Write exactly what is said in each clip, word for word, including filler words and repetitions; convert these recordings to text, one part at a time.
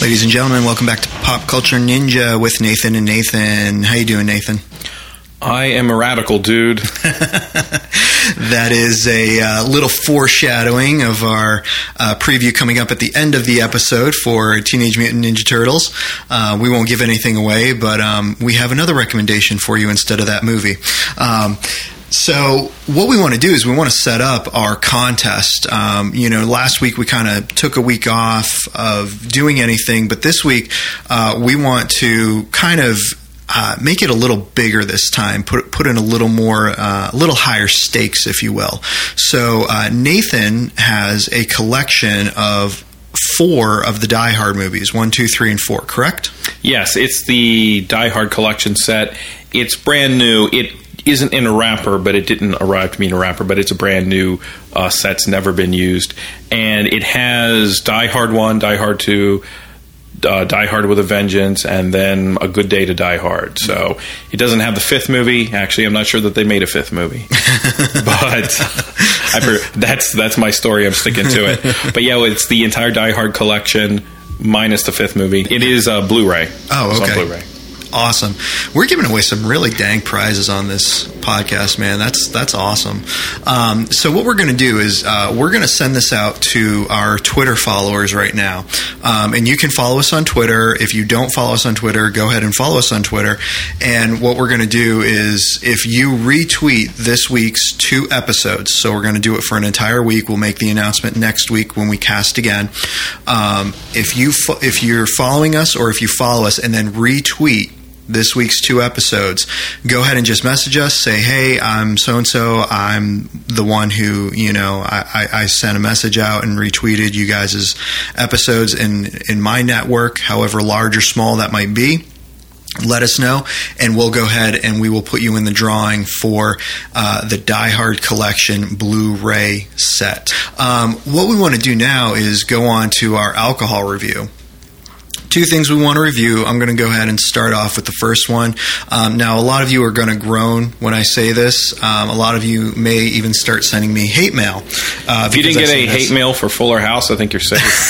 Ladies and gentlemen, welcome back to Pop Culture Ninja with Nathan and Nathan. How you doing, Nathan? I am a radical dude. That is a uh, little foreshadowing of our uh, preview coming up at the end of the episode for Teenage Mutant Ninja Turtles. Uh, we won't give anything away, but um, we have another recommendation for you instead of that movie. Um, So what we want to do is we want to set up our contest. Um, you know, last week we kind of took a week off of doing anything, but this week uh, we want to kind of uh, make it a little bigger this time, put put in a little more, uh, a little higher stakes, if you will. So uh, Nathan has a collection of four of the Die Hard movies, one, two, three, and four, correct? Yes, it's the Die Hard collection set. It's brand new. It isn't in a wrapper, but it didn't arrive to me in a wrapper, but it's a brand new uh, set. It's never been used. And it has Die Hard one, Die Hard two, uh, Die Hard with a Vengeance, and then A Good Day to Die Hard. So it doesn't have the fifth movie. Actually, I'm not sure that they made a fifth movie. But I've heard, that's, that's my story. I'm sticking to it. But yeah, it's the entire Die Hard collection minus the fifth movie. It is uh, Blu-ray. Oh, okay. It's on Blu-ray. Awesome. We're giving away some really dang prizes on this podcast, man. That's that's awesome. Um, so what we're going to do is uh, we're going to send this out to our Twitter followers right now. Um, and you can follow us on Twitter. If you don't follow us on Twitter, go ahead and follow us on Twitter. And what we're going to do is if you retweet this week's two episodes, so we're going to do it for an entire week. We'll make the announcement next week when we cast again. Um, if you fo- if you're following us or if you follow us and then retweet this week's two episodes, go ahead and just message us, say, hey, I'm so-and-so, I'm the one who, you know, I, I, I sent a message out and retweeted you guys' episodes in, in my network, however large or small that might be. Let us know, and we'll go ahead and we will put you in the drawing for uh, the Die Hard Collection Blu-ray set. Um, what we want to do now is go on to our alcohol review. Two things we want to review. I'm going to go ahead and start off with the first one. Um, now, a lot of you are going to groan when I say this. Um, a lot of you may even start sending me hate mail. Uh, if you didn't get a hate mail for Fuller House, I think you're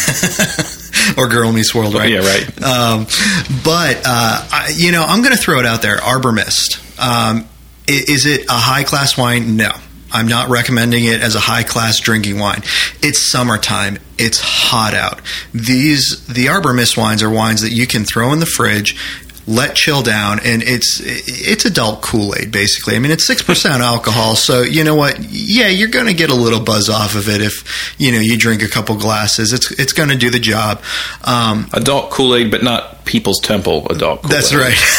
safe. Or Girl Meets World, right? Yeah, right. Um, but, uh, I, you know, I'm going to throw it out there. Arbor Mist. Um, is it a high-class wine? No. I'm not recommending it as a high-class drinking wine. It's summertime. It's hot out. These the Arbor Mist wines are wines that you can throw in the fridge, let chill down, and it's it's adult Kool-Aid, basically. I mean, it's six percent alcohol, so you know what? Yeah, you're going to get a little buzz off of it if, you know, you drink a couple glasses. It's it's going to do the job. Um, adult Kool-Aid, but not People's Temple adult Kool-Aid. That's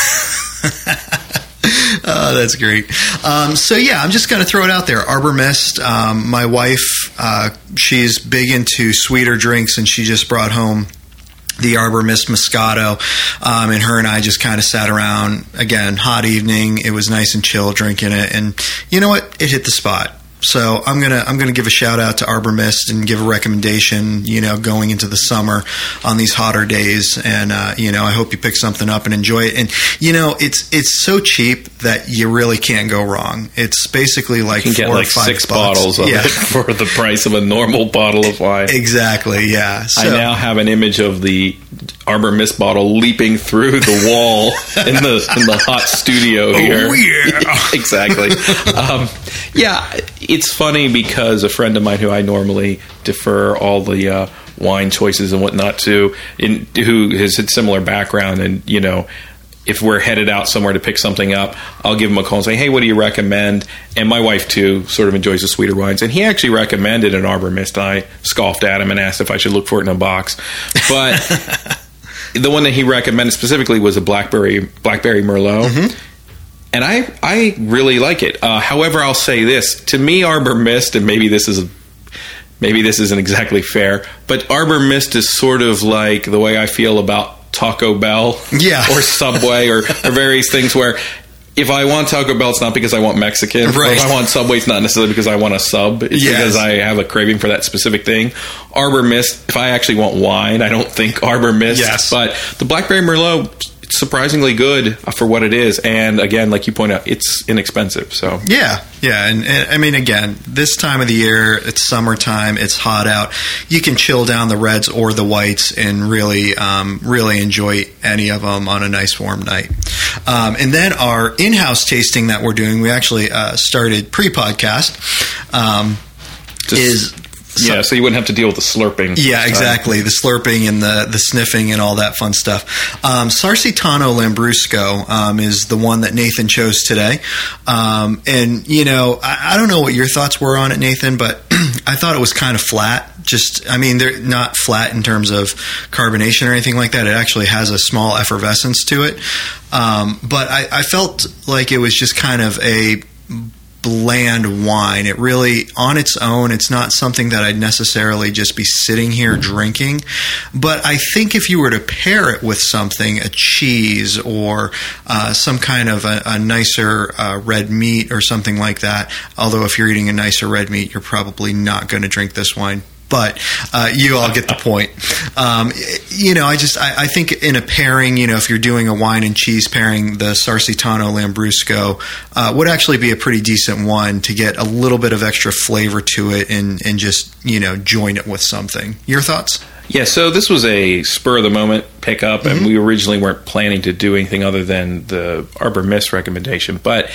right. Oh, that's great. Um, so, yeah, I'm just going to throw it out there. Arbor Mist. Um, my wife, uh, she's big into sweeter drinks, and she just brought home the Arbor Mist Moscato. Um, and her and I just kind of sat around. Again, hot evening. It was nice and chill drinking it. And you know what? It hit the spot. So I'm gonna I'm gonna give a shout out to Arbor Mist and give a recommendation, you know, going into the summer on these hotter days. And uh, you know, I hope you pick something up and enjoy it. And you know, it's it's so cheap that you really can't go wrong. It's basically like you can four get like or five six bucks. bottles of yeah. it for the price of a normal bottle of wine. Exactly. Yeah. So, I now have an image of the Arbor Mist bottle leaping through the wall in the in the hot studio here. Oh yeah. Exactly. Um, yeah. It's funny because a friend of mine who I normally defer all the uh, wine choices and whatnot to, in, who has a similar background, and you know, if we're headed out somewhere to pick something up, I'll give him a call and say, "Hey, what do you recommend?" And my wife too sort of enjoys the sweeter wines, and he actually recommended an Arbor Mist. I scoffed at him and asked if I should look for it in a box, but the one that he recommended specifically was a blackberry blackberry Merlot. Mm-hmm. And I, I really like it. Uh, however, I'll say this. To me, Arbor Mist, and maybe this is maybe this isn't exactly fair, but Arbor Mist is sort of like the way I feel about Taco Bell yeah. or Subway or, or various things where if I want Taco Bell, it's not because I want Mexican. Right. Or if I want Subway, it's not necessarily because I want a sub. It's yes. because I have a craving for that specific thing. Arbor Mist, if I actually want wine, I don't think Arbor Mist. Yes. But the Blackberry Merlot it's surprisingly good for what it is. And again, like you point out, it's inexpensive. So yeah, yeah, and, and I mean, again, this time of the year, it's summertime, it's hot out. You can chill down the reds or the whites and really, um, really enjoy any of them on a nice warm night. Um, and then our in-house tasting that we're doing, we actually uh, started pre-podcast. Um, Just, is So, yeah, so you wouldn't have to deal with the slurping. Yeah, exactly. The slurping and the, the sniffing and all that fun stuff. Um, Sarsitano Lambrusco um, is the one that Nathan chose today. Um, and, you know, I, I don't know what your thoughts were on it, Nathan, but I thought it was kind of flat. Just, I mean, they're not flat in terms of carbonation or anything like that. It actually has a small effervescence to it. Um, but I, I felt like it was just kind of a bland wine. It really, on its own, it's not something that I'd necessarily just be sitting here drinking. But I think if you were to pair it with something, a cheese or uh, some kind of a, a nicer uh, red meat or something like that, although if you're eating a nicer red meat, you're probably not going to drink this wine. But uh, you all get the point. Um, you know, I just I, I think in a pairing, you know, if you're doing a wine and cheese pairing, the Sarsitano Lambrusco uh, would actually be a pretty decent one to get a little bit of extra flavor to it and, and just, you know, join it with something. Your thoughts? Yeah, so this was a spur-of-the-moment pickup, mm-hmm. and we originally weren't planning to do anything other than the Arbor Mist recommendation. But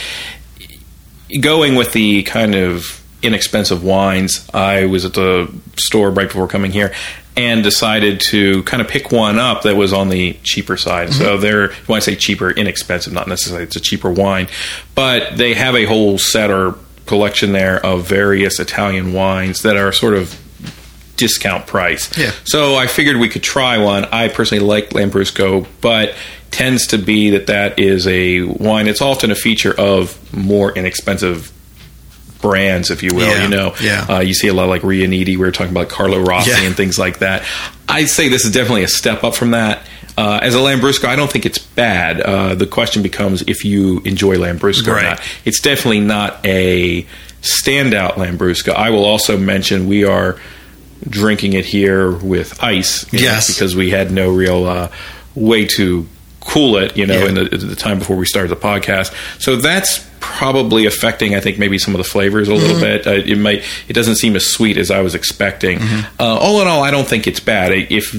going with the kind of inexpensive wines, I was at the store right before coming here and decided to kind of pick one up that was on the cheaper side. Mm-hmm. So they're, when I say cheaper, inexpensive, not necessarily it's a cheaper wine, but they have a whole set or collection there of various Italian wines that are sort of discount price. Yeah. So I figured we could try one. I personally like Lambrusco, but tends to be that that is a wine. It's often a feature of more inexpensive brands, if you will. Yeah, you know, yeah. uh, you see a lot like Riuniti. We were talking about Carlo Rossi yeah. and things like that. I'd say this is definitely a step up from that. Uh, as a Lambrusco, I don't think it's bad. Uh, the question becomes if you enjoy Lambrusco right. or not. It's definitely not a standout Lambrusco. I will also mention we are drinking it here with ice. Yes. Know, because we had no real uh, way to cool it, you know, yeah. in the, the time before we started the podcast. So that's probably affecting, I think, maybe some of the flavors a little mm-hmm. bit. Uh, it might, it doesn't seem as sweet as I was expecting. Mm-hmm. Uh, all in all, I don't think it's bad. If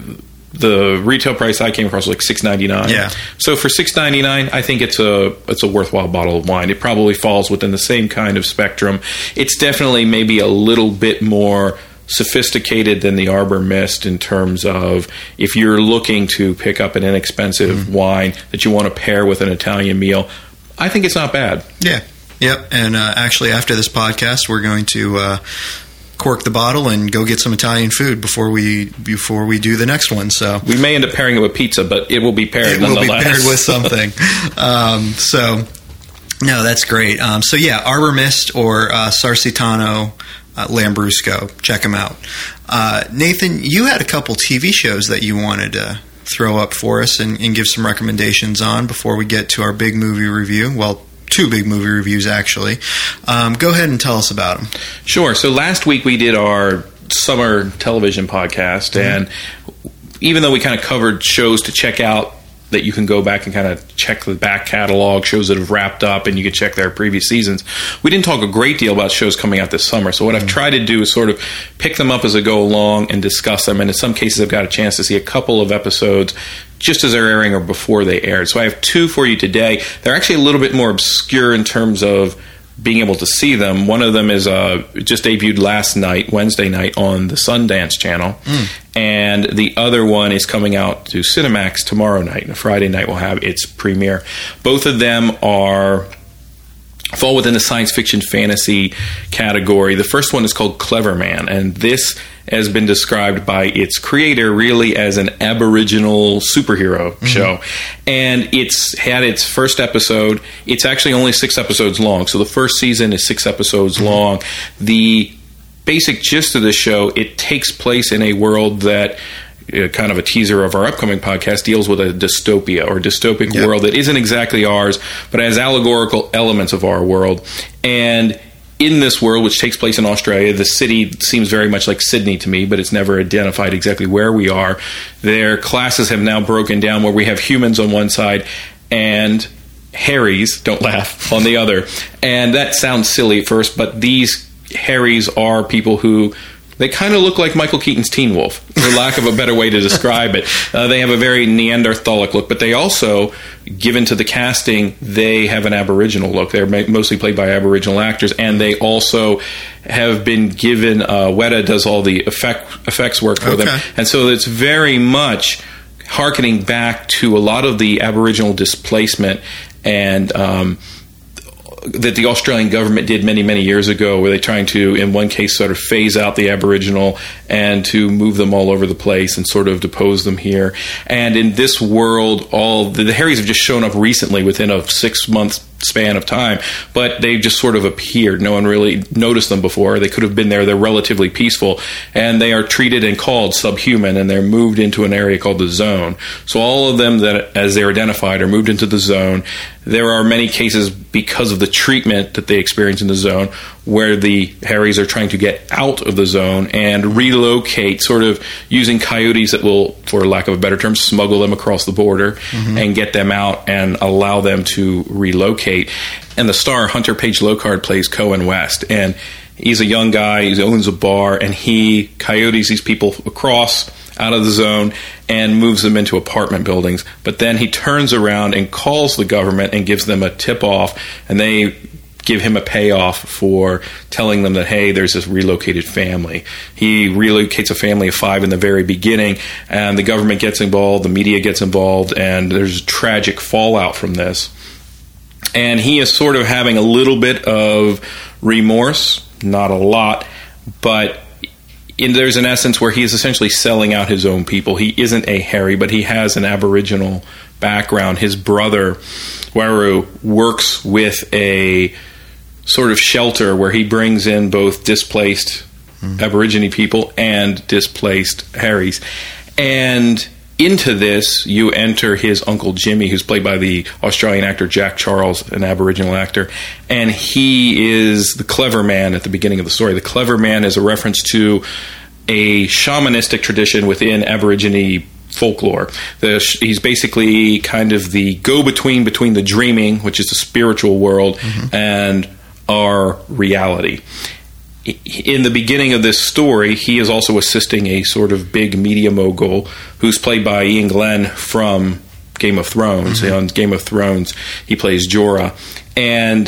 the retail price I came across was like six ninety-nine, yeah. So for six ninety-nine, I think it's a it's a worthwhile bottle of wine. It probably falls within the same kind of spectrum. It's definitely maybe a little bit more sophisticated than the Arbor Mist in terms of if you're looking to pick up an inexpensive mm-hmm. wine that you want to pair with an Italian meal. I think it's not bad. Yeah. Yep. And uh, actually, after this podcast, we're going to uh, cork the bottle and go get some Italian food before we before we do the next one. So we may end up pairing it with pizza, but it will be paired. It will be paired with something. um, so no, that's great. Um, so yeah, Arbor Mist or uh, Sarsitano uh, Lambrusco. Check them out. Uh, Nathan, you had a couple T V shows that you wanted to throw up for us and, and give some recommendations on before we get to our big movie review. Well, two big movie reviews, actually. Um, go ahead and tell us about them. Sure. So last week we did our summer television podcast, mm-hmm. and even though we kind of covered shows to check out that you can go back and kind of check the back catalog, shows that have wrapped up, and you can check their previous seasons. We didn't talk a great deal about shows coming out this summer, so what mm-hmm. I've tried to do is sort of pick them up as I go along and discuss them, and in some cases I've got a chance to see a couple of episodes just as they're airing or before they aired. So I have two for you today. They're actually a little bit more obscure in terms of being able to see them. One of them is uh, just debuted last night, Wednesday night, on the Sundance Channel. Mm. And the other one is coming out to Cinemax tomorrow night. And Friday night will have its premiere. Both of them are fall within the science fiction fantasy category. The first one is called Clever Man, and this has been described by its creator really as an Aboriginal superhero mm-hmm. show. And it's had its first episode. It's actually only six episodes long. So the first season is six episodes mm-hmm. long. The basic gist of the show, it takes place in a world that Uh, kind of a teaser of our upcoming podcast, deals with a dystopia or dystopic yep. world that isn't exactly ours, but has allegorical elements of our world. And in this world, which takes place in Australia, the city seems very much like Sydney to me, but it's never identified exactly where we are. Their classes have now broken down where we have humans on one side and Harrys, don't laugh, on the other. And that sounds silly at first, but these Harrys are people who, they kind of look like Michael Keaton's Teen Wolf, for lack of a better way to describe it. Uh, they have a very Neanderthalic look, but they also, given to the casting, they have an Aboriginal look. They're ma- mostly played by Aboriginal actors, and they also have been given, uh, Weta does all the effect, effects work for okay. them. And so it's very much hearkening back to a lot of the Aboriginal displacement and um, that the Australian government did many, many years ago, where they're trying to, in one case, sort of phase out the Aboriginal and to move them all over the place and sort of depose them here. And in this world, all the, the Harrys have just shown up recently within a six-month span of time, but they've just sort of appeared. No one really noticed them before. They could have been there. They're relatively peaceful, and they are treated and called subhuman, and they're moved into an area called the Zone. So all of them that, as they're identified, are moved into the Zone. There are many cases, because of the treatment that they experience in the Zone, where the Harrys are trying to get out of the Zone and relocate, sort of using coyotes that will, for lack of a better term, smuggle them across the border mm-hmm. and get them out and allow them to relocate. And the star, Hunter Page Lockhart, plays Cohen West. And he's a young guy, he owns a bar, and he coyotes these people across out of the Zone and moves them into apartment buildings. But then he turns around and calls the government and gives them a tip-off, and they give him a payoff for telling them that, hey, there's this relocated family. He relocates a family of five in the very beginning, and the government gets involved, the media gets involved, and there's tragic fallout from this. And he is sort of having a little bit of remorse, not a lot, but in, there's an essence where he is essentially selling out his own people. He isn't a Harry, but he has an Aboriginal background. His brother, Waru, works with a sort of shelter where he brings in both displaced mm. Aborigine people and displaced Harrys. And into this, you enter his Uncle Jimmy, who's played by the Australian actor Jack Charles, an Aboriginal actor, and he is the clever man at the beginning of the story. The clever man is a reference to a shamanistic tradition within Aborigine folklore. The, he's basically kind of the go-between between the dreaming, which is the spiritual world, mm-hmm. and our reality. In the beginning of this story, he is also assisting a sort of big media mogul who's played by Ian Glenn from Game of Thrones. Mm-hmm. On Game of Thrones, he plays Jorah. And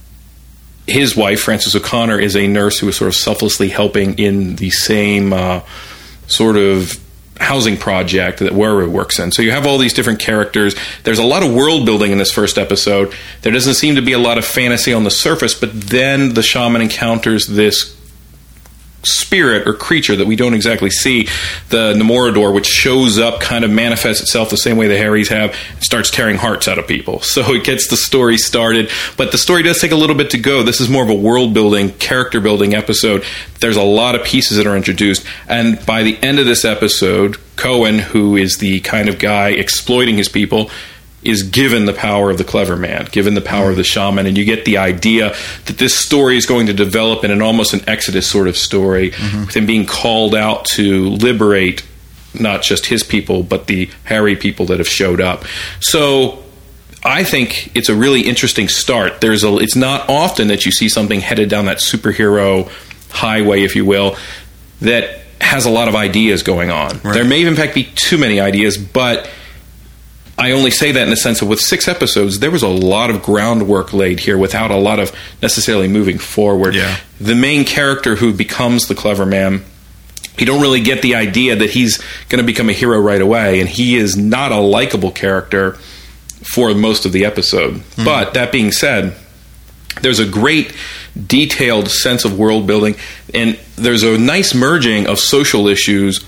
his wife, Frances O'Connor, is a nurse who is sort of selflessly helping in the same uh, sort of housing project that Waru works in. So you have all these different characters. There's a lot of world building in this first episode. There doesn't seem to be a lot of fantasy on the surface, but then the shaman encounters this spirit or creature that we don't exactly see, the Nemorador, which shows up, kind of manifests itself the same way the Harrys have, and starts tearing hearts out of people. So it gets the story started, but the story does take a little bit to go. This is more of a world-building, character-building episode. There's a lot of pieces that are introduced, and by the end of this episode, Cohen, who is the kind of guy exploiting his people, is given the power of the clever man, given the power mm-hmm. of the shaman, and you get the idea that this story is going to develop in an almost an Exodus sort of story, mm-hmm. with him being called out to liberate not just his people, but the Harry people that have showed up. So I think it's a really interesting start. There's a, it's not often that you see something headed down that superhero highway, if you will, that has a lot of ideas going on. Right. There may, in fact, be too many ideas, but I only say that in the sense of with six episodes, there was a lot of groundwork laid here without a lot of necessarily moving forward. Yeah. The main character who becomes the clever man, you don't really get the idea that he's going to become a hero right away, and he is not a likable character for most of the episode. Mm. But that being said, there's a great detailed sense of world building, and there's a nice merging of social issues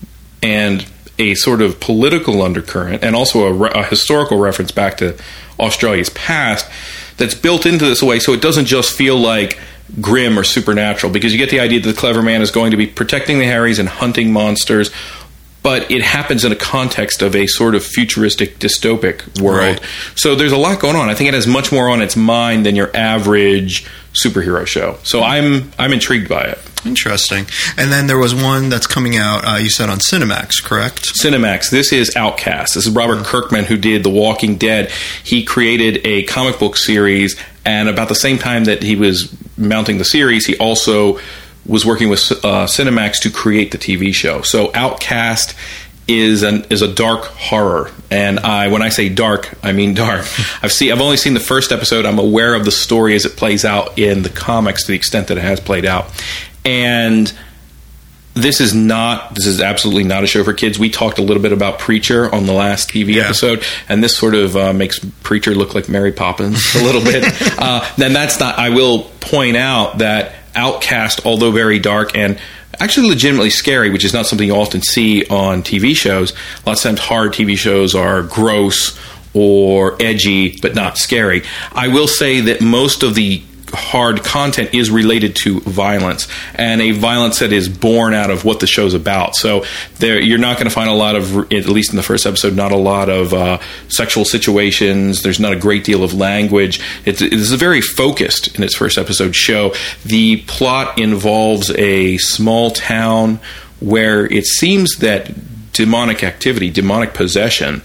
and a sort of political undercurrent, and also a, re- a historical reference back to Australia's past that's built into this way, so it doesn't just feel like grim or supernatural, because you get the idea that the clever man is going to be protecting the Harrys and hunting monsters, but it happens in a context of a sort of futuristic dystopic world. Right. So there's a lot going on. I think it has much more on its mind than your average superhero show. So I'm I'm intrigued by it. Interesting. And then there was one that's coming out, uh, you said on Cinemax, correct? Cinemax. This is Outcast. This is Robert mm-hmm. Kirkman, who did The Walking Dead. He created a comic book series, and about the same time that he was mounting the series, he also was working with uh, Cinemax to create the T V show. So Outcast is an is a dark horror, and I when I say dark, I mean dark. I've seen I've only seen the first episode. I'm aware of the story as it plays out in the comics to the extent that it has played out. And this is not this is absolutely not a show for kids. We talked a little bit about Preacher on the last T V yeah. episode, and this sort of uh, makes Preacher look like Mary Poppins a little bit. Uh, then that's not. I will point out that Outcast, although very dark and actually legitimately scary, which is not something you often see on T V shows. Lots of times horror T V shows are gross or edgy, but not scary. I will say that most of the hard content is related to violence, and a violence that is born out of what the show's about. So there, you're not going to find a lot of, at least in the first episode, not a lot of uh, sexual situations. There's not a great deal of language. It's, it's a very focused, in its first episode, show. The plot involves a small town where it seems that demonic activity, demonic possession,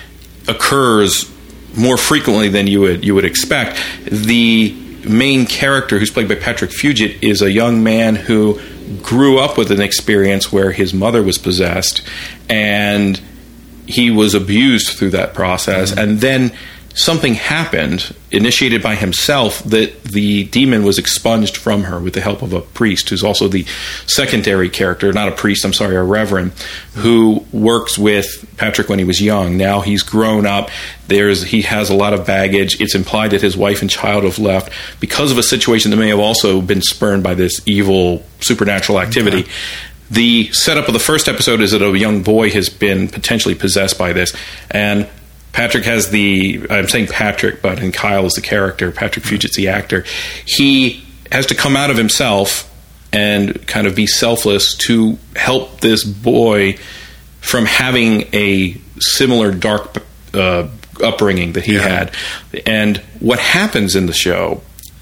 occurs more frequently than you would you would expect. The main character, who's played by Patrick Fugit, is a young man who grew up with an experience where his mother was possessed, and he was abused through that process. Mm-hmm. And then something happened, initiated by himself, that the demon was expunged from her with the help of a priest, who's also the secondary character, not a priest, I'm sorry, a reverend, who works with Patrick when he was young. Now he's grown up. There's he has a lot of baggage. It's implied that his wife and child have left because of a situation that may have also been spurned by this evil supernatural activity. Okay. The setup of the first episode is that a young boy has been potentially possessed by this, and Patrick has the, I'm saying Patrick, but and Kyle is the character, Patrick Fugit's the actor. He has to come out of himself and kind of be selfless to help this boy from having a similar dark uh, upbringing that he yeah. had. And what happens in the show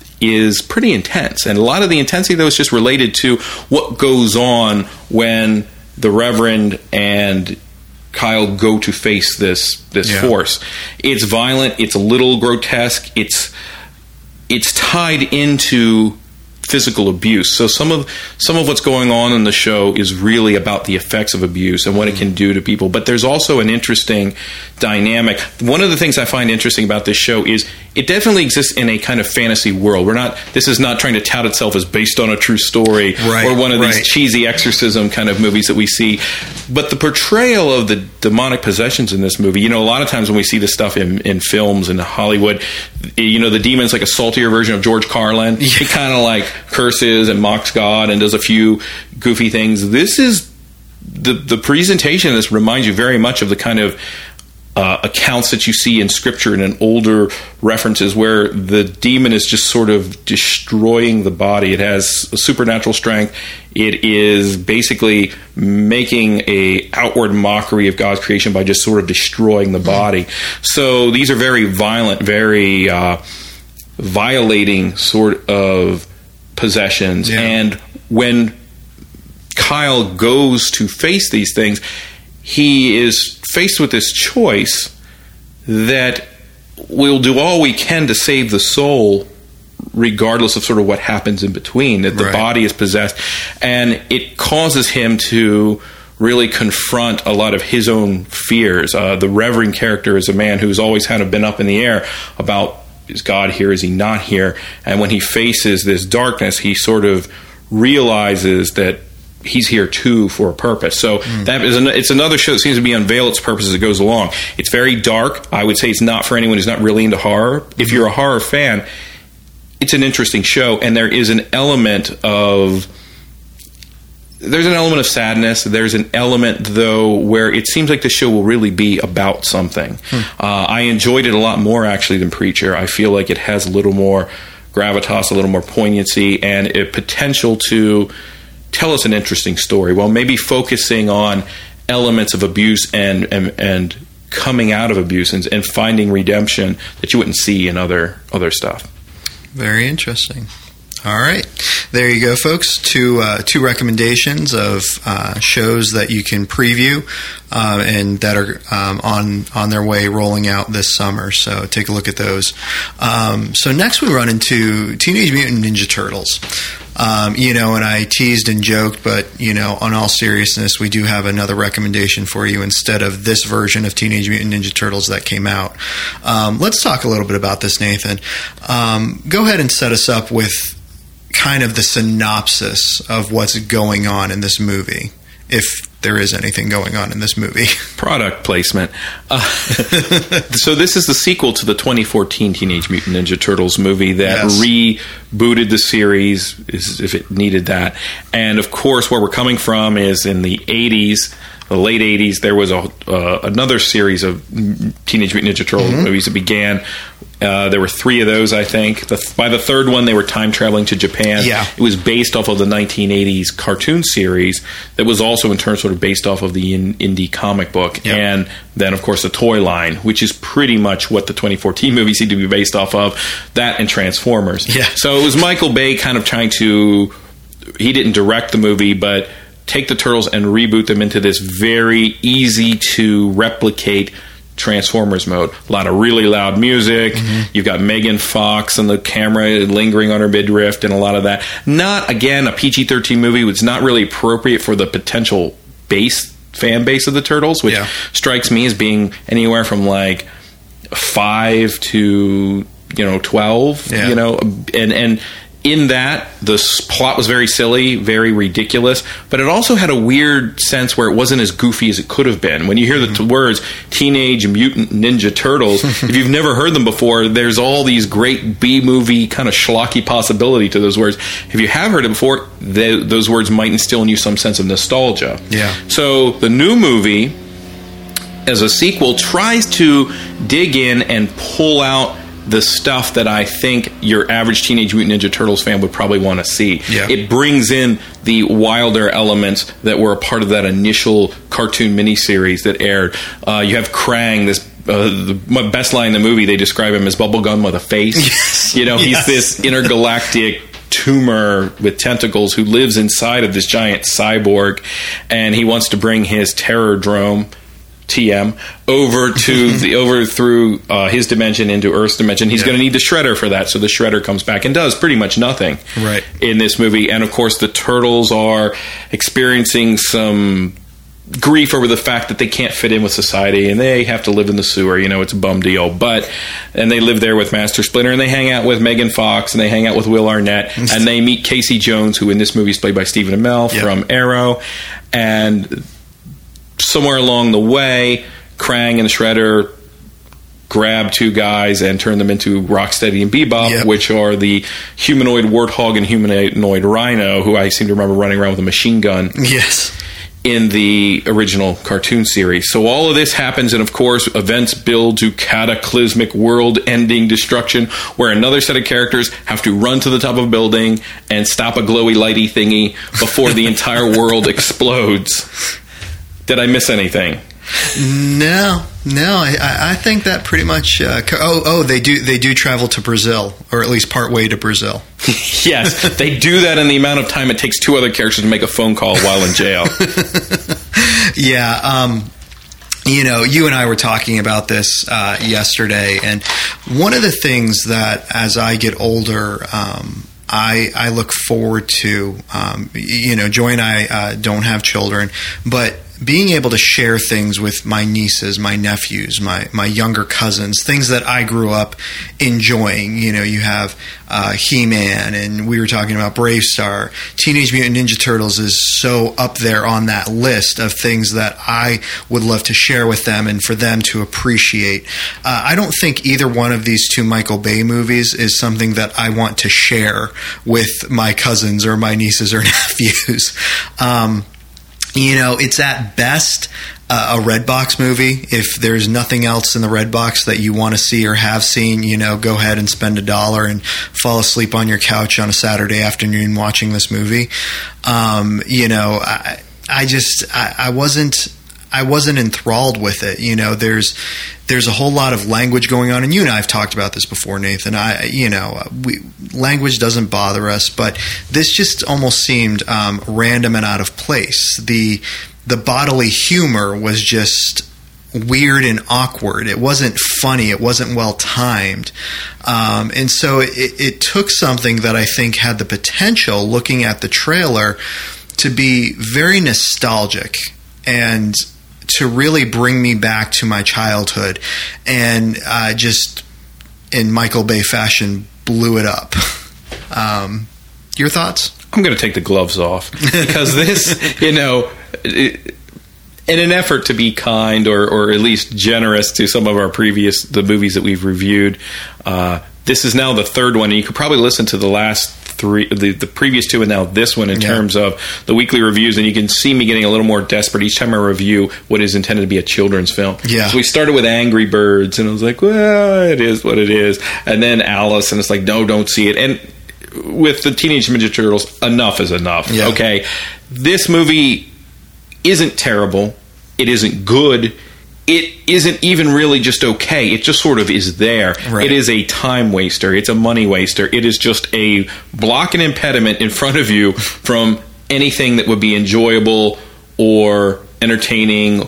is pretty intense. And a lot of the intensity, though, is just related to what goes on when the Reverend and Kyle go to face this this yeah. force. It's violent. It's a little grotesque. It's it's tied into physical abuse. So some of some of what's going on in the show is really about the effects of abuse and what it can do to people. But there's also an interesting dynamic. One of the things I find interesting about this show is it definitely exists in a kind of fantasy world. We're not. This is not trying to tout itself as based on a true story right, or one of right. these cheesy exorcism kind of movies that we see. But the portrayal of the demonic possessions in this movie, you know, a lot of times when we see this stuff in, in films in Hollywood, you know, the demon's like a saltier version of George Carlin. Yeah. He kind of like curses and mocks God and does a few goofy things. This is the the presentation of this reminds you very much of the kind of uh, accounts that you see in Scripture and in older references where the demon is just sort of destroying the body. It has a supernatural strength. It is be making a outward mockery of God's creation by just sort of destroying the body. So these are very violent, very uh, violating sort of possessions. Yeah. And when Kyle goes to face these things, he is faced with this choice that we'll do all we can to save the soul regardless of sort of what happens in between, that the right. body is possessed. And it causes him to really confront a lot of his own fears. Uh, the Reverend character is a man who's always kind of been up in the air about, is God here, is he not here? And when he faces this darkness, he sort of realizes that he's here too for a purpose. So mm. that is an, it's another show that seems to be unveil its purpose as it goes along. It's very dark. I would say it's not for anyone who's not really into horror. If you're a horror fan, it's an interesting show, and there is an element of there's an element of sadness. There's an element, though, where it seems like the show will really be about something. Hmm. Uh, I enjoyed it a lot more, actually, than Preacher. I feel like it has a little more gravitas, a little more poignancy, and a potential to tell us an interesting story while maybe focusing on elements of abuse and and, and coming out of abuse and, and finding redemption that you wouldn't see in other other stuff. Very interesting. All right. There you go, folks. Two uh, two recommendations of uh, shows that you can preview uh, and that are um, on on their way rolling out this summer. So take a look at those. Um, so next we run into Teenage Mutant Ninja Turtles. Um, you know, and I teased and joked, but, you know, on all seriousness, we do have another recommendation for you instead of this version of Teenage Mutant Ninja Turtles that came out. Um, let's talk a little bit about this, Nathan. Um, go ahead and set us up with kind of the synopsis of what's going on in this movie, if there is anything going on in this movie. Product placement. Uh, so this is the sequel to the twenty fourteen Teenage Mutant Ninja Turtles movie that yes. rebooted the series, if it needed that. And, of course, where we're coming from is in the eighties, the late eighties, there was a uh, another series of Teenage Mutant Ninja Turtles mm-hmm. movies that began. Uh, there were three of those, I think. The, by the third one, they were time traveling to Japan. Yeah. It was based off of the nineteen eighties cartoon series that was also in turn sort of based off of the in, indie comic book. Yep. And then, of course, the toy line, which is pretty much what the twenty fourteen movie seemed to be based off of. That and Transformers. Yeah. So it was Michael Bay kind of trying to... He didn't direct the movie, but take the Turtles and reboot them into this very easy to replicate Transformers mode. A lot of really loud music. Mm-hmm. You've got Megan Fox and the camera lingering on her midriff and a lot of that. Not, again, a P G thirteen movie. It's not really appropriate for the potential base fan base of the Turtles, which yeah. strikes me as being anywhere from like five to, you know, twelve, yeah. you know, and, and in that, the plot was very silly, very ridiculous, but it also had a weird sense where it wasn't as goofy as it could have been. When you hear the mm-hmm. t- words Teenage Mutant Ninja Turtles, if you've never heard them before, there's all these great B-movie kind of schlocky possibility to those words. If you have heard it before, they, those words might instill in you some sense of nostalgia. Yeah. So the new movie, as a sequel, tries to dig in and pull out the stuff that I think your average Teenage Mutant Ninja Turtles fan would probably want to see. Yeah. It brings in the wilder elements that were a part of that initial cartoon miniseries that aired. Uh, you have Krang, this uh, the my best line in the movie, they describe him as bubblegum with a face. Yes. You know, he's yes. this intergalactic tumor with tentacles who lives inside of this giant cyborg, and he wants to bring his Terrordrome, T M, over to the over through uh, his dimension into Earth's dimension. He's yeah. going to need the Shredder for that, so the Shredder comes back and does pretty much nothing right. in this movie. And of course, the Turtles are experiencing some grief over the fact that they can't fit in with society and they have to live in the sewer. You know, it's a bum deal. But and they live there with Master Splinter, and they hang out with Megan Fox, and they hang out with Will Arnett, and they meet Casey Jones, who in this movie is played by Stephen Amell yep. from Arrow, and somewhere along the way, Krang and Shredder grab two guys and turn them into Rocksteady and Bebop, yep. which are the humanoid warthog and humanoid rhino, who I seem to remember running around with a machine gun. Yes. In the original cartoon series. So all of this happens, and of course, events build to cataclysmic world-ending destruction, where another set of characters have to run to the top of a building and stop a glowy lighty thingy before the entire world explodes. Did I miss anything? No, no. I, I think that pretty much. Uh, oh, oh, they do. They do travel to Brazil, or at least part way to Brazil. Yes, they do that in the amount of time it takes two other characters to make a phone call while in jail. Yeah. Um, you know, you and I were talking about this uh, yesterday, and one of the things that, as I get older, um, I, I look forward to. Um, you know, Joy and I uh, don't have children, but being able to share things with my nieces, my nephews, my, my younger cousins, things that I grew up enjoying. You know, you have uh, He-Man, and we were talking about Brave Star. Teenage Mutant Ninja Turtles is so up there on that list of things that I would love to share with them and for them to appreciate. Uh, I don't think either one of these two Michael Bay movies is something that I want to share with my cousins or my nieces or nephews. Um You know, it's at best uh, a Redbox movie. If there's nothing else in the Redbox that you want to see or have seen, you know, go ahead and spend a dollar and fall asleep on your couch on a Saturday afternoon watching this movie. Um, you know, I, I just, I, I wasn't, I wasn't enthralled with it. You know, there's there's a whole lot of language going on, and you and I have talked about this before, Nathan. I, you know, we, language doesn't bother us, but this just almost seemed um, random and out of place. The the bodily humor was just weird and awkward. It wasn't funny. It wasn't well timed. Um, and so it, it took something that I think had the potential, looking at the trailer, to be very nostalgic and to really bring me back to my childhood, and uh, just in Michael Bay fashion blew it up. Um, your thoughts? I'm going to take the gloves off because this, you know, it, in an effort to be kind or, or at least generous to some of our previous, the movies that we've reviewed, uh, this is now the third one, and you could probably listen to the last three, the, the previous two, and now this one in yeah. terms of the weekly reviews, and you can see me getting a little more desperate each time I review what is intended to be a children's film. Yeah. So we started with Angry Birds, and I was like, well, it is what it is. And then Alice, and it's like, no, don't see it. And with the Teenage Mutant Ninja Turtles, enough is enough. Yeah. Okay? This movie isn't terrible. It isn't good. It isn't even really just okay. It just sort of is there. Right. It is a time waster. It's a money waster. It is just a block and impediment in front of you from anything that would be enjoyable or entertaining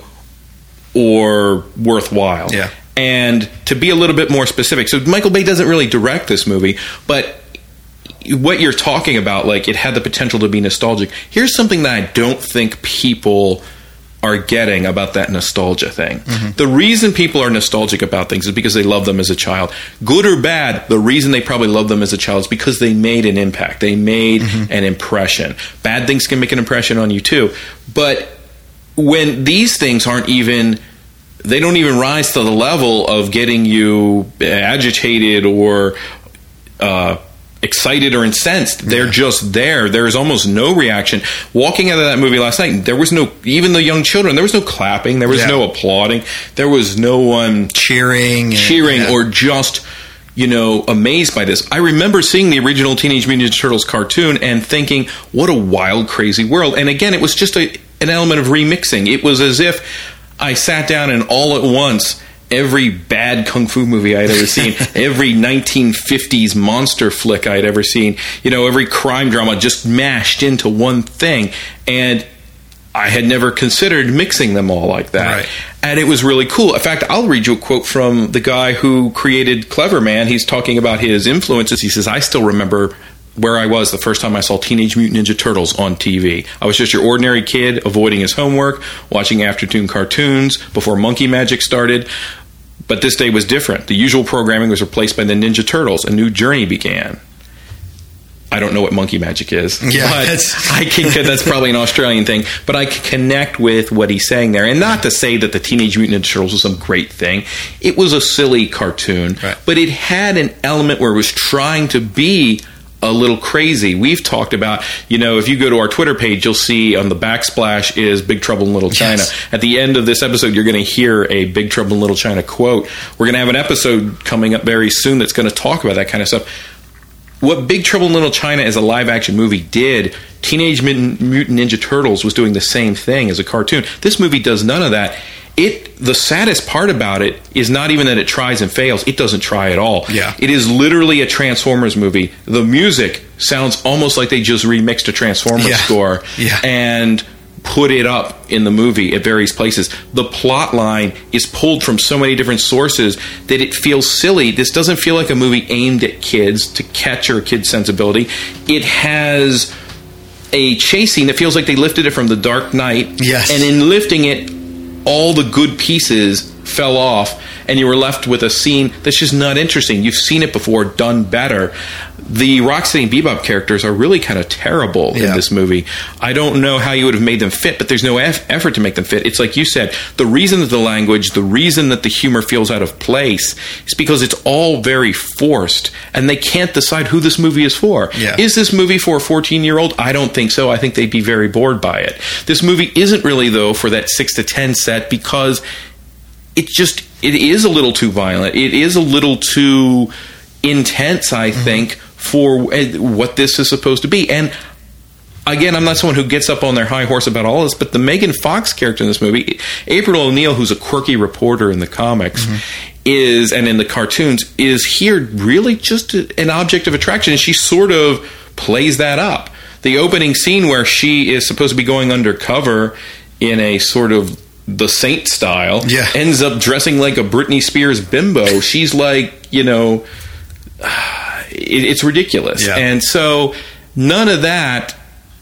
or worthwhile. Yeah. And to be a little bit more specific, so Michael Bay doesn't really direct this movie, but what you're talking about, like it had the potential to be nostalgic. Here's something that I don't think people are getting about that nostalgia thing. Mm-hmm. The reason people are nostalgic about things is because they love them as a child. Good or bad, the reason they probably love them as a child is because they made an impact. They made mm-hmm. an impression. Bad things can make an impression on you too. But when these things aren't even, they don't even rise to the level of getting you agitated or uh, excited or incensed. They're yeah. just there. There's almost no reaction. Walking out of that movie last night, there was no, even the young children, there was no clapping, there was yeah. no applauding, there was no one cheering, cheering and, yeah. or just, you know, amazed by this. I remember seeing the original Teenage Mutant Ninja Turtles cartoon and thinking, what a wild, crazy world. And again, it was just a, an element of remixing. It was as if I sat down and all at once, every bad kung fu movie I'd ever seen, every nineteen fifties monster flick I'd ever seen, you know, every crime drama just mashed into one thing. And I had never considered mixing them all like that. Right. And it was really cool. In fact, I'll read you a quote from the guy who created Clever Man. He's talking about his influences. He says, I still remember where I was the first time I saw Teenage Mutant Ninja Turtles on T V. I was just your ordinary kid avoiding his homework, watching afternoon cartoons before Monkey Magic started. But this day was different. The usual programming was replaced by the Ninja Turtles. A new journey began. I don't know what Monkey Magic is. Yeah, but that's I can, that's probably an Australian thing. But I can connect with what he's saying there. And not to say that the Teenage Mutant Ninja Turtles was some great thing. It was a silly cartoon. Right. But it had an element where it was trying to be a little crazy. We've talked about, you know, if you go to our Twitter page, you'll see on the backsplash is Big Trouble in Little China. Yes. At the end of this episode, you're going to hear a Big Trouble in Little China quote. We're going to have an episode coming up very soon that's going to talk about that kind of stuff. What Big Trouble in Little China as a live-action movie did, Teenage Mutant Ninja Turtles was doing the same thing as a cartoon. This movie does none of that. It the saddest part about it is not even that it tries and fails. It doesn't try at all. Yeah. It is literally a Transformers movie. The music sounds almost like they just remixed a Transformers yeah. score yeah. and put it up in the movie at various places. The plot line is pulled from so many different sources that it feels silly. This doesn't feel like a movie aimed at kids to catch your kid's sensibility. It has a chase scene that feels like they lifted it from The Dark Knight. Yes. And in lifting it, all the good pieces fell off, and you were left with a scene that's just not interesting. You've seen it before, done better. The Rocksteady and Bebop characters are really kind of terrible yeah. in this movie. I don't know how you would have made them fit, but there's no eff- effort to make them fit. It's like you said, the reason that the language, the reason that the humor feels out of place is because it's all very forced, and they can't decide who this movie is for. Yeah. Is this movie for a fourteen-year-old? I don't think so. I think they'd be very bored by it. This movie isn't really, though, for that six to ten set because it just, it is a little too violent. It is a little too intense, I mm-hmm. think, for what this is supposed to be. And again, I'm not someone who gets up on their high horse about all this, but the Megan Fox character in this movie, April O'Neil, who's a quirky reporter in the comics, mm-hmm. is, and in the cartoons, is here really just a, an object of attraction, and she sort of plays that up. The opening scene where she is supposed to be going undercover in a sort of the Saint style, yeah. ends up dressing like a Britney Spears bimbo. She's like, you know, it, it's ridiculous. Yeah. And so none of that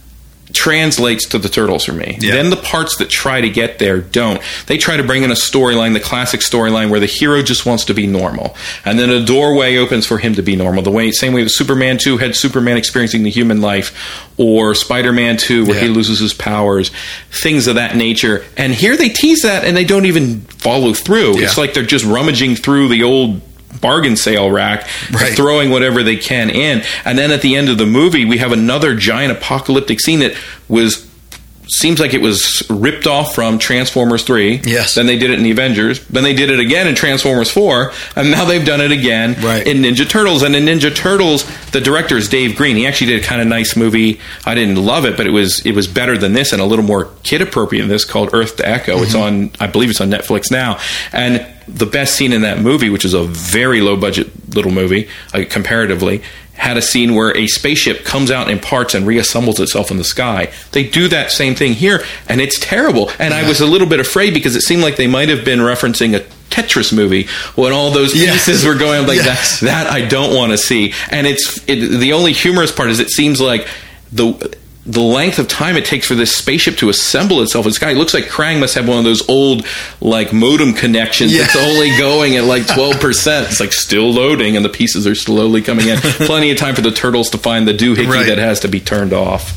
translates to the Turtles for me. Yeah. Then the parts that try to get there don't. They try to bring in a storyline, the classic storyline where the hero just wants to be normal. And then a doorway opens for him to be normal. The way, same way that Superman two had Superman experiencing the human life, or Spider-Man two where yeah. he loses his powers, things of that nature. And here they tease that and they don't even follow through. Yeah. It's like they're just rummaging through the old bargain sale rack, right. throwing whatever they can in. And then at the end of the movie, we have another giant apocalyptic scene that was seems like it was ripped off from Transformers three. Yes. Then they did it in the Avengers. Then they did it again in Transformers four. And now they've done it again right. in Ninja Turtles. And in Ninja Turtles, the director is Dave Green. He actually did a kind of nice movie. I didn't love it, but it was it was better than this and a little more kid-appropriate than this, called Earth to Echo. Mm-hmm. It's on, I believe it's on Netflix now. And the best scene in that movie, which is a very low-budget little movie, uh, comparatively, had a scene where a spaceship comes out in parts and reassembles itself in the sky. They do that same thing here, and it's terrible. And yeah. I was a little bit afraid because it seemed like they might have been referencing a Tetris movie when all those pieces yeah. were going like yes. that. That I don't want to see. And it's it, the only humorous part is it seems like the the length of time it takes for this spaceship to assemble itself in the sky. It looks like Krang must have one of those old like modem connections yeah. that's only going at like twelve percent. It's like still loading and the pieces are slowly coming in. Plenty of time for the Turtles to find the doohickey right. that has to be turned off.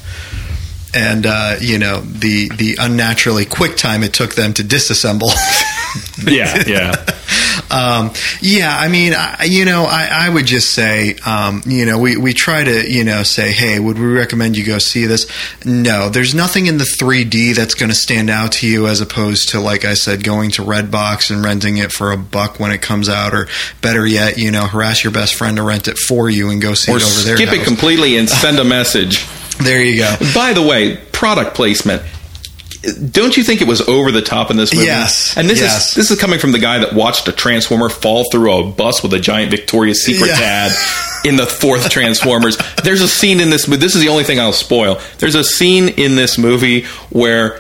And, uh, you know, the, the unnaturally quick time it took them to disassemble. yeah, yeah. Um, yeah, I mean, I, you know, I, I would just say, um, you know, we, we try to, you know, say, hey, would we recommend you go see this? No, there's nothing in the three D that's going to stand out to you as opposed to, like I said, going to Redbox and renting it for a buck when it comes out, or better yet, you know, harass your best friend to rent it for you and go see or it over there. Skip it completely and send a message. There you go. By the way, product placement. Don't you think it was over the top in this movie? Yes. And this yes. is this is coming from the guy that watched a Transformer fall through a bus with a giant Victoria's Secret yeah. ad in the fourth Transformers. There's a scene in this movie. This is the only thing I'll spoil. There's a scene in this movie where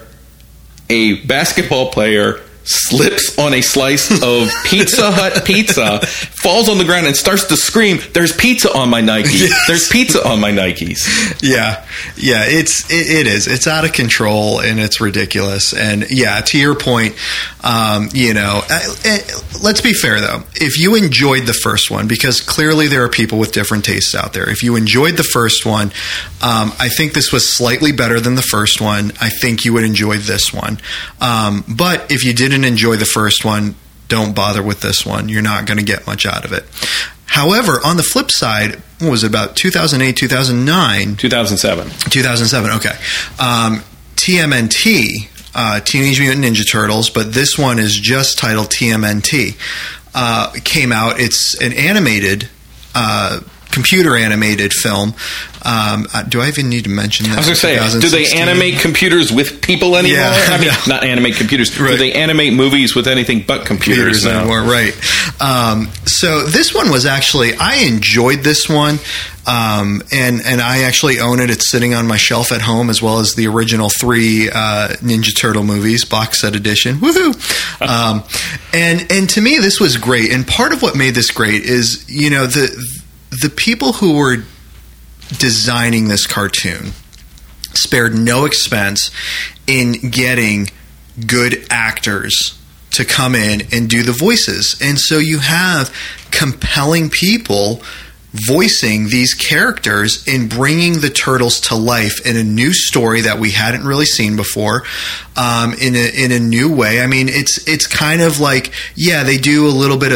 a basketball player slips on a slice of Pizza Hut pizza, falls on the ground, and starts to scream, "There's pizza on my Nike! Yes. There's pizza on my Nikes!" Yeah, yeah, it's it, it is. It's out of control and it's ridiculous. And yeah, to your point, um, you know, uh, uh, let's be fair though. If you enjoyed the first one, because clearly there are people with different tastes out there. If you enjoyed the first one, um, I think this was slightly better than the first one. I think you would enjoy this one. Um, but if you didn't enjoy the first one, don't bother with this one. You're not going to get much out of it. However, on the flip side, what was it, about two thousand eight, two thousand nine? two thousand seven. two thousand seven, okay. Um, T M N T, uh, Teenage Mutant Ninja Turtles, but this one is just titled T M N T, uh, came out. It's an animated, uh, computer animated film. Um, uh, do I even need to mention this? I was going to say, do they animate computers with people anymore? Yeah, I mean, yeah. not animate computers. Right. Do they animate movies with anything but computers, computers now? anymore? Right. Um, so this one was actually, I enjoyed this one. Um, and, and I actually own it. It's sitting on my shelf at home, as well as the original three, uh, Ninja Turtle movies, box set edition. Woohoo! Um, and, and to me, this was great. And part of what made this great is, you know, the, the people who were designing this cartoon spared no expense in getting good actors to come in and do the voices. And so you have compelling people voicing these characters and bringing the Turtles to life in a new story that we hadn't really seen before, um, in a in a new way. I mean, it's it's kind of like, yeah, they do a little bit of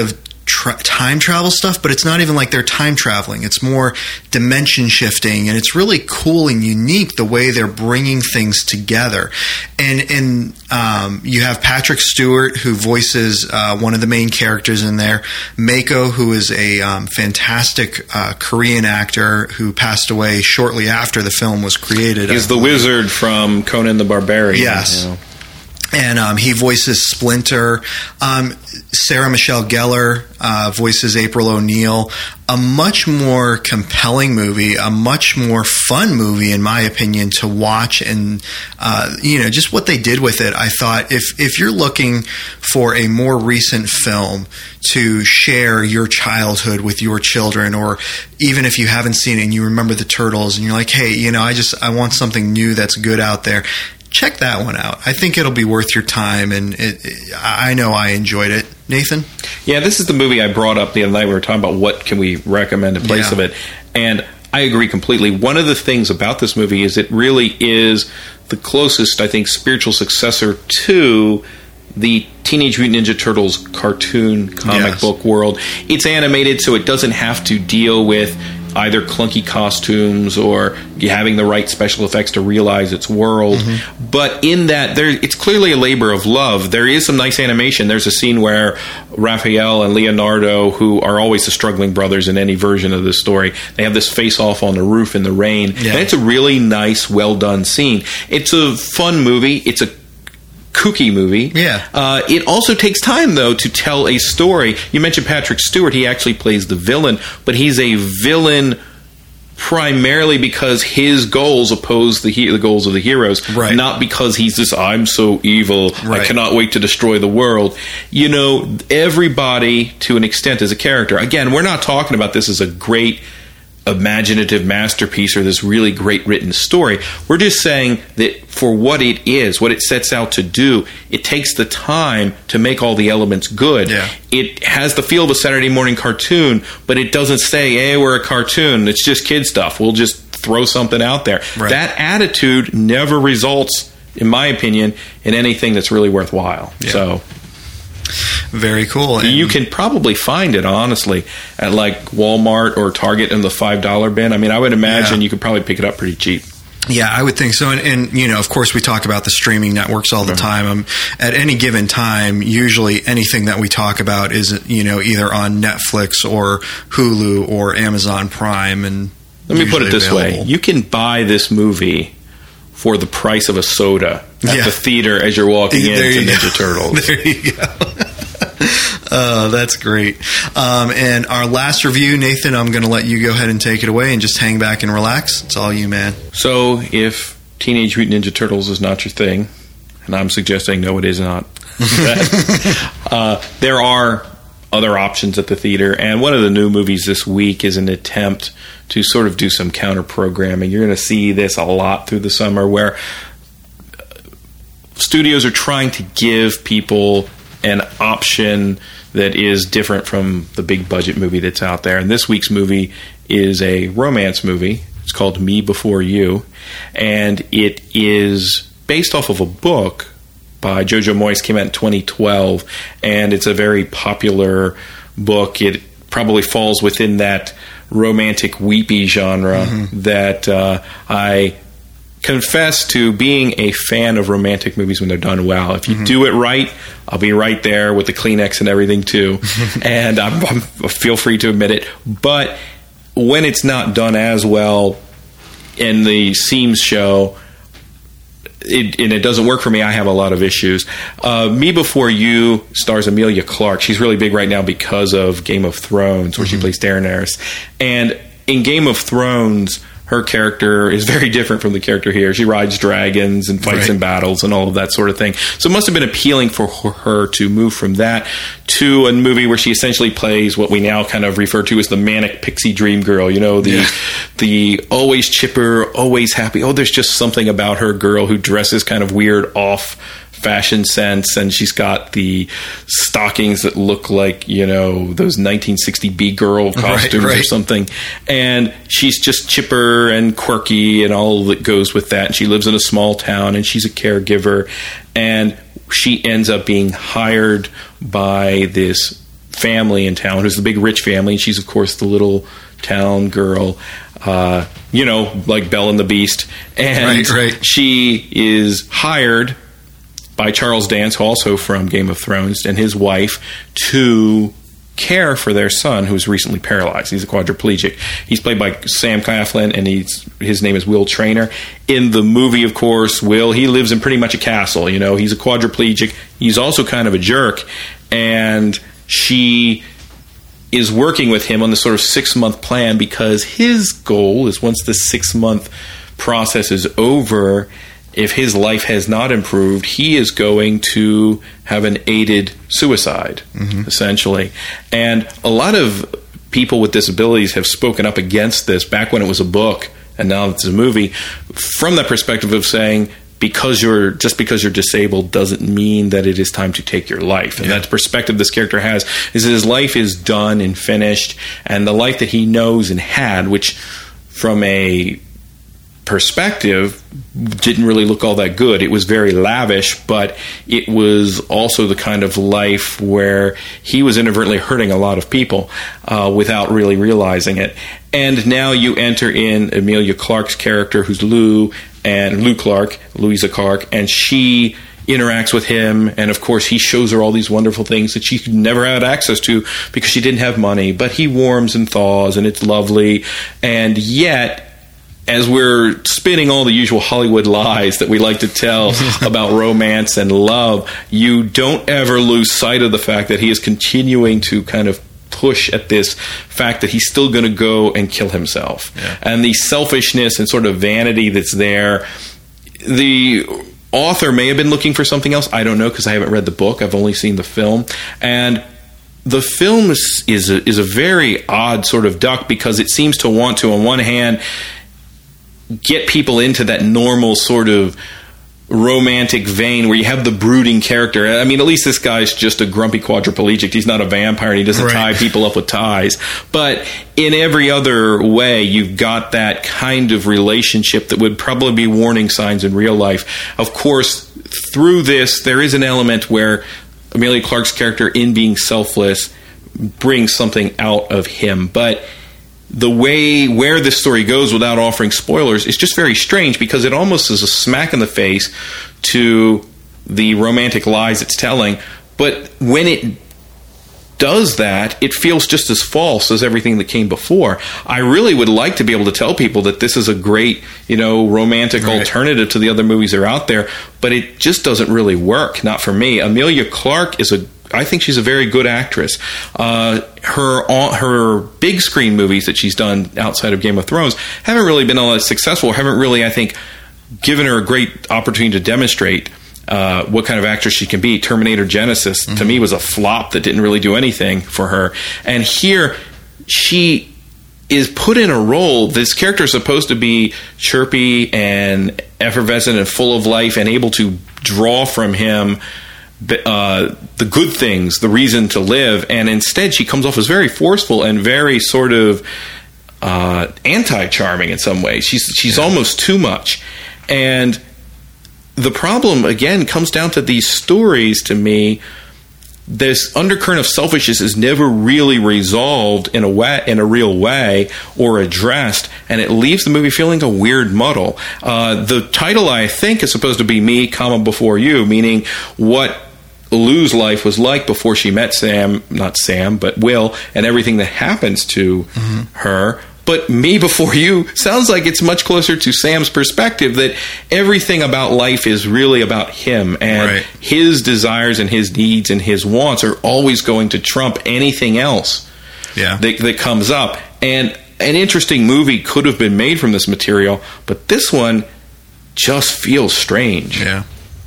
tra- time travel stuff, but it's not even like they're time traveling. It's more dimension shifting, and it's really cool and unique the way they're bringing things together. And and um, you have Patrick Stewart, who voices uh, one of the main characters in there. Mako, who is a um, fantastic uh, Korean actor who passed away shortly after the film was created. He's the wizard from Conan the Barbarian. Yes. You know. And um, he voices Splinter. Um, Sarah Michelle Gellar uh, voices April O'Neil. A much more compelling movie, a much more fun movie, in my opinion, to watch. And, uh, you know, just what they did with it, I thought if, if you're looking for a more recent film to share your childhood with your children, or even if you haven't seen it and you remember the Turtles and you're like, hey, you know, I just I want something new that's good out there, check that one out. I think it'll be worth your time, and it, it, I know I enjoyed it. Nathan? Yeah, this is the movie I brought up the other night. We were talking about what can we recommend in place yeah. of it, and I agree completely. One of the things about this movie is it really is the closest, I think, spiritual successor to the Teenage Mutant Ninja Turtles cartoon comic yes. book world. It's animated, so it doesn't have to deal with either clunky costumes or having the right special effects to realize its world. Mm-hmm. But in that, there, it's clearly a labor of love. There is some nice animation. There's a scene where Raphael and Leonardo, who are always the struggling brothers in any version of this story, they have this face-off on the roof in the rain. Yeah. And it's a really nice, well-done scene. It's a fun movie. It's a kooky movie. Yeah. Uh, it also takes time, though, to tell a story. You mentioned Patrick Stewart. He actually plays the villain, but he's a villain primarily because his goals oppose the, he- the goals of the heroes, right. not because he's this, I'm so evil, right. I cannot wait to destroy the world. You know, everybody, to an extent, is a character. Again, we're not talking about this as a great imaginative masterpiece or this really great written story. We're just saying that for what it is, what it sets out to do, it takes the time to make all the elements good. Yeah. It has the feel of a Saturday morning cartoon, but it doesn't say, hey, we're a cartoon, it's just kid stuff, we'll just throw something out there. Right. That attitude never results, in my opinion, in anything that's really worthwhile. Yeah. So very cool. And you can probably find it, honestly, at like Walmart or Target in the five dollar bin. I mean, I would imagine yeah. you could probably pick it up pretty cheap. Yeah, I would think so. And, and, you know, of course, we talk about the streaming networks all the Uh-huh. time. Um, at any given time, usually anything that we talk about is, you know, either on Netflix or Hulu or Amazon Prime. And let me put it this available. way. You can buy this movie for the price of a soda at Yeah. the theater as you're walking There into you Ninja go. Turtles. There you go. Oh, that's great. Um, and our last review, Nathan, I'm going to let you go ahead and take it away and just hang back and relax. It's all you, man. So if Teenage Mutant Ninja Turtles is not your thing, and I'm suggesting no, it is not, that, uh, there are other options at the theater. And one of the new movies this week is an attempt to sort of do some counter-programming. You're going to see this a lot through the summer where studios are trying to give people an option that is different from the big budget movie that's out there. And this week's movie is a romance movie. It's called Me Before You. And it is based off of a book by Jojo Moyes, came out in twenty twelve. And it's a very popular book. It probably falls within that romantic weepy genre mm-hmm. that uh, I confess to being a fan of romantic movies when they're done well. If you mm-hmm. do it right, I'll be right there with the Kleenex and everything too. And I'm, I'm, feel free to admit it. But when it's not done as well and the seams show, it, and it doesn't work for me, I have a lot of issues. Uh, Me Before You stars Emilia Clarke. She's really big right now because of Game of Thrones, where mm-hmm. she plays Daenerys. And in Game of Thrones, her character is very different from the character here. She rides dragons and fights right. in battles and all of that sort of thing. So it must have been appealing for her to move from that to a movie where she essentially plays what we now kind of refer to as the manic pixie dream girl. You know, the yeah. the always chipper, always happy. Oh, there's just something about her girl who dresses kind of weird off fashion sense, and she's got the stockings that look like, you know, those nineteen sixty B-girl costumes right, right. or something. And she's just chipper and quirky and all that goes with that. And she lives in a small town, and she's a caregiver. And she ends up being hired by this family in town, who's the big rich family, and she's, of course, the little town girl, uh, you know, like Belle and the Beast. And right, right. she is hired by Charles Dance, also from Game of Thrones, and his wife, to care for their son, who's recently paralyzed. He's a quadriplegic. He's played by Sam Claflin, and he's his name is Will Traynor. In the movie, of course, Will, he lives in pretty much a castle. You know, he's a quadriplegic. He's also kind of a jerk, and she is working with him on this sort of six-month plan because his goal is, once the six-month process is over, if his life has not improved, he is going to have an aided suicide, mm-hmm. essentially. And a lot of people with disabilities have spoken up against this back when it was a book, and now it's a movie, from that perspective of saying, because you're just because you're disabled doesn't mean that it is time to take your life. And yeah. that perspective this character has is that his life is done and finished, and the life that he knows and had, which from a perspective didn't really look all that good. It was very lavish, but it was also the kind of life where he was inadvertently hurting a lot of people uh, without really realizing it. And now you enter in Emilia Clarke's character, who's Lou, and Lou Clark, Louisa Clark, and she interacts with him, and of course he shows her all these wonderful things that she never had access to because she didn't have money, but he warms and thaws, and it's lovely. And yet, as we're spinning all the usual Hollywood lies that we like to tell about romance and love, you don't ever lose sight of the fact that he is continuing to kind of push at this fact that he's still going to go and kill himself. Yeah. And the selfishness and sort of vanity that's there, the author may have been looking for something else. I don't know, because I haven't read the book. I've only seen the film. And the film is, is, a, is a very odd sort of duck, because it seems to want to, on one hand, get people into that normal sort of romantic vein where you have the brooding character. I mean, at least this guy's just a grumpy quadriplegic. He's not a vampire, and he doesn't right. tie people up with ties. But in every other way, you've got that kind of relationship that would probably be warning signs in real life. Of course, through this, there is an element where Emilia Clarke's character, in being selfless, brings something out of him. But the way where this story goes, without offering spoilers, is just very strange, because it almost is a smack in the face to the romantic lies it's telling. But when it does that, it feels just as false as everything that came before. I really would like to be able to tell people that this is a great, you know, romantic right. alternative to the other movies that are out there, but it just doesn't really work. Not for me. Emilia Clarke is a I think she's a very good actress. Uh, her her big screen movies that she's done outside of Game of Thrones haven't really been all that successful. Haven't really, I think, given her a great opportunity to demonstrate uh, what kind of actress she can be. Terminator Genesis, mm-hmm. to me, was a flop that didn't really do anything for her. And here, she is put in a role. This character is supposed to be chirpy and effervescent and full of life and able to draw from him Uh, the good things, the reason to live, and instead she comes off as very forceful and very sort of uh, anti-charming in some ways. She's she's yeah. almost too much. And the problem, again, comes down to these stories, to me. This undercurrent of selfishness is never really resolved in a way, in a real way, or addressed, and it leaves the movie feeling a weird muddle. Uh, the title, I think, is supposed to be Me, comma, Before You, meaning what Lou's life was like before she met Sam, not Sam, but Will, and everything that happens to mm-hmm. her. But Me Before You sounds like it's much closer to Sam's perspective, that everything about life is really about him, and right. his desires and his needs and his wants are always going to trump anything else yeah. that, that comes up. And an interesting movie could have been made from this material, but this one just feels strange. Yeah.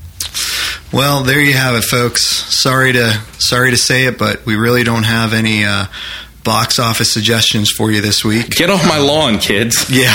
Well, there you have it, folks. Sorry to sorry to say it, but we really don't have any uh, box office suggestions for you this week. Get off my lawn, kids. Yeah.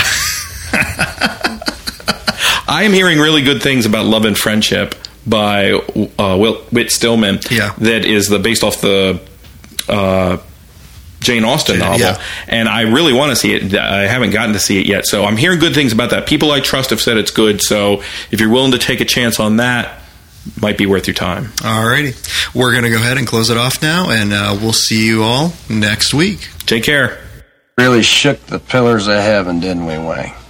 I am hearing really good things about Love and Friendship by uh, Will, Whit Stillman. Yeah. That is the based off the uh, Jane Austen novel. Yeah. And I really want to see it. I haven't gotten to see it yet. So I'm hearing good things about that. People I trust have said it's good. So if you're willing to take a chance on that, might be worth your time. All righty. We're going to go ahead and close it off now, and uh, we'll see you all next week. Take care. Really shook the pillars of heaven, didn't we, Wayne?